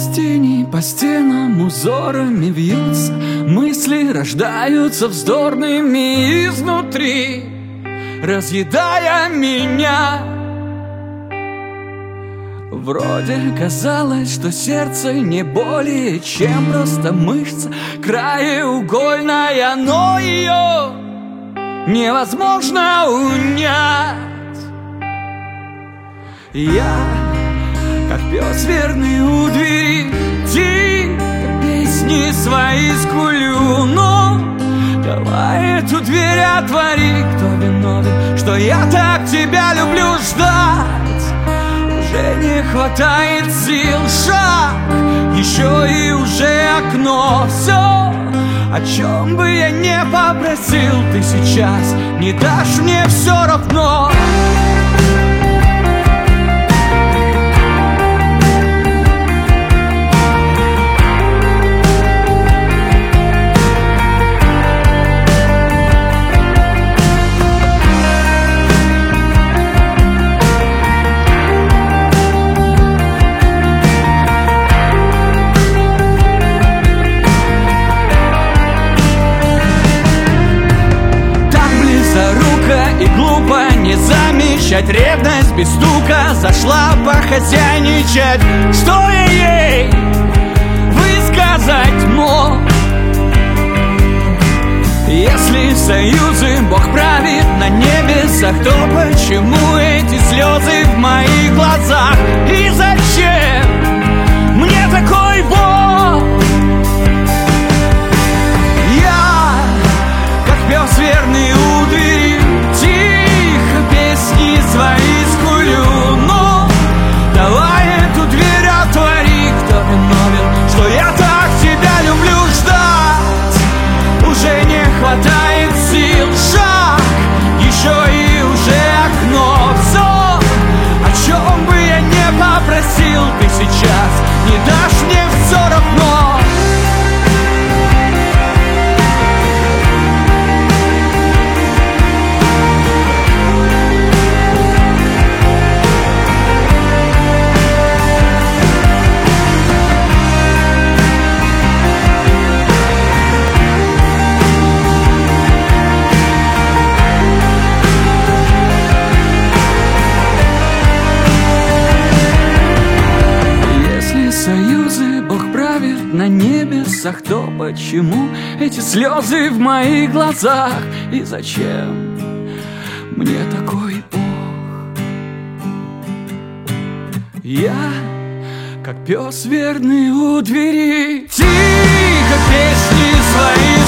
Сквозь тени по стенам узорами вьются, мысли рождаются вздорными изнутри, разъедая меня. Вроде казалось, что сердце не более чем просто мышца краеугольная, но ее невозможно унять. Я, как пес верный у двери, тихо песни свои скулю. Но давай эту дверь отвори, кто виновен, что я так тебя люблю. Ждать уже не хватает сил. Шаг, еще и уже окно. Все, о чем бы я не попросил, ты сейчас не дашь мне все равно. И глупо не замечать ревность без стука зашла похозяйничать. Что я ей высказать мог? Если союзы Бог правит на небесах, то почему эти слезы в моих глазах? И зачем мне такой Бог? Я, как пес верный у двери, песни свои скулю. Но давай эту дверь отвори, кто виновен, что я так тебя люблю. Ждать уже не хватает сил. Шаг, еще и уже окно. Все, о чем бы я не попросил, ты сейчас не дашь мне все равно. Союзы Бог правит на небесах, то почему эти слезы в моих глазах? И зачем мне такой Бог? Я, как пес верный у двери, тихо песни свои